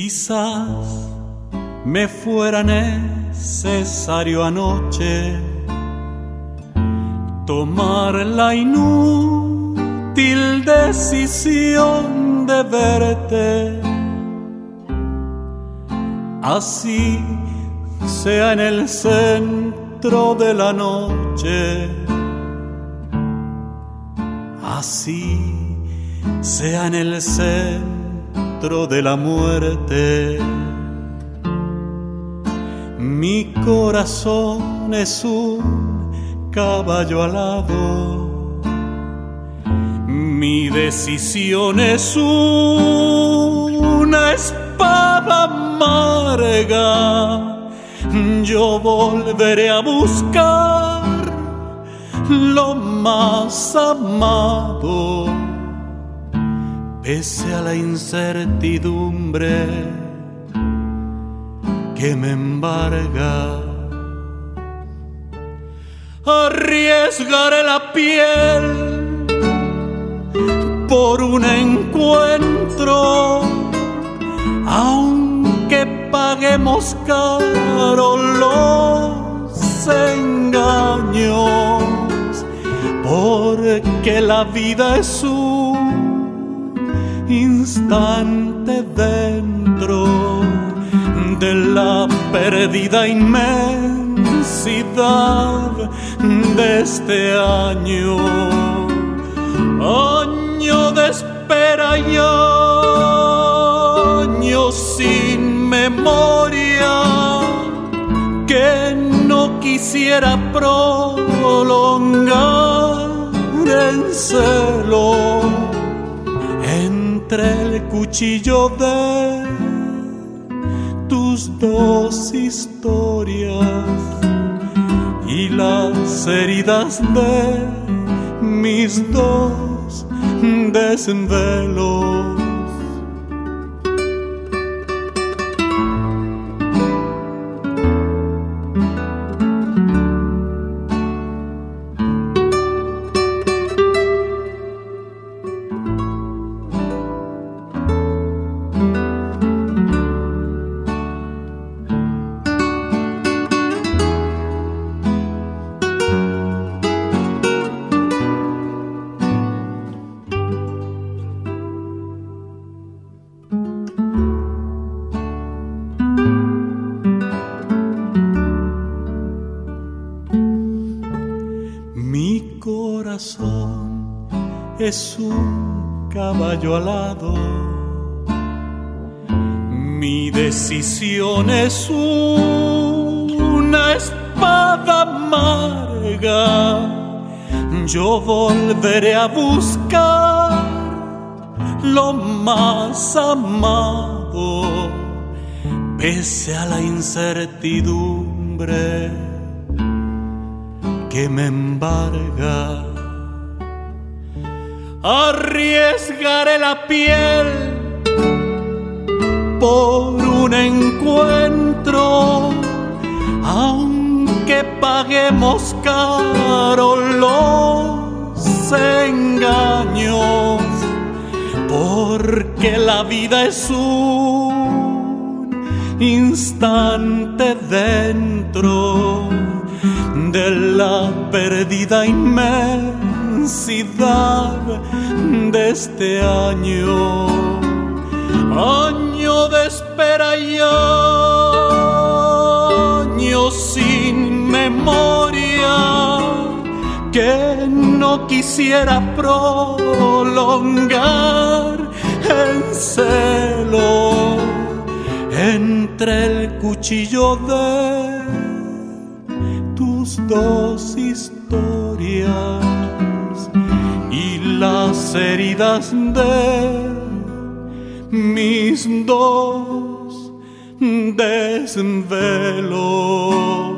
Quizás me fuera necesario anoche tomar la inútil decisión de verte, así sea en el centro de la noche, así sea en el centro de la muerte. Mi corazón es un caballo alado, mi decisión es una espada amarga. Yo volveré a buscar lo más amado, pese a la incertidumbre que me embarga. Arriesgaré la piel por un encuentro, aunque paguemos caro los engaños, porque la vida es un instante dentro de la perdida inmensidad de este año, año de espera y año sin memoria, que no quisiera prolongar en celo entre el cuchillo de tus dos historias y las heridas de mis dos desvelos. Mi corazón es un caballo alado, mi decisión es una espada amarga. Yo volveré a buscar lo más amado, pese a la incertidumbre que me embarga. Arriesgaré la piel por un encuentro, aunque paguemos caro los engaños, porque la vida es un instante dentro de la perdida inmensidad de este año, año de espera y año sin memoria, que no quisiera prolongar en celo entre el cuchillo de tus dos historias y las heridas de mis dos desvelos.